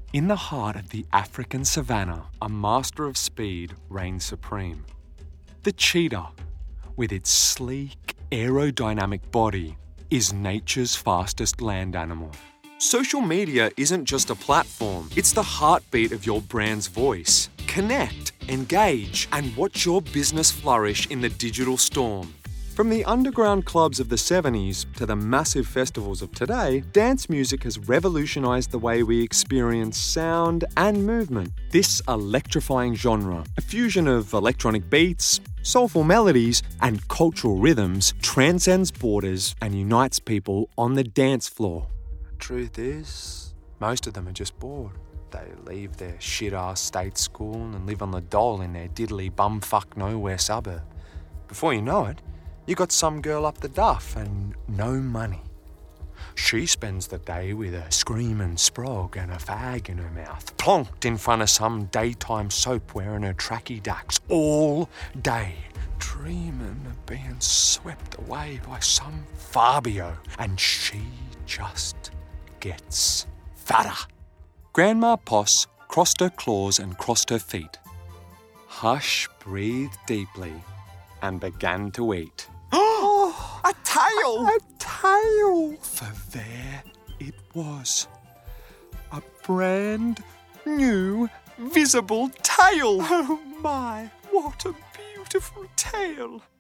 In the heart of the African savannah, a master of speed reigns supreme. The cheetah, with its sleek, aerodynamic body, is nature's fastest land animal. Social media isn't just a platform, it's the heartbeat of your brand's voice. Connect, engage, and watch your business flourish in the digital storm. From the underground clubs of the 70s to the massive festivals of today, dance music has revolutionized the way we experience sound and movement. This electrifying genre, a fusion of electronic beats, soulful melodies, and cultural rhythms, transcends borders and unites people on the dance floor. Truth is, most of them are just bored. They leave their shit-ass state school and live on the dole in their diddly bumfuck nowhere suburb. Before you know it, you got some girl up the duff and no money. She spends the day with a screaming sprog and a fag in her mouth, plonked in front of some daytime soap wearing her tracky ducks all day, dreaming of being swept away by some Fabio, and she just gets fatter. Grandma Poss crossed her claws and crossed her feet. Hush breathed deeply and began to eat. Oh, a tail! A tail! For there it was. A brand new visible tail. Oh my, what a beautiful tail!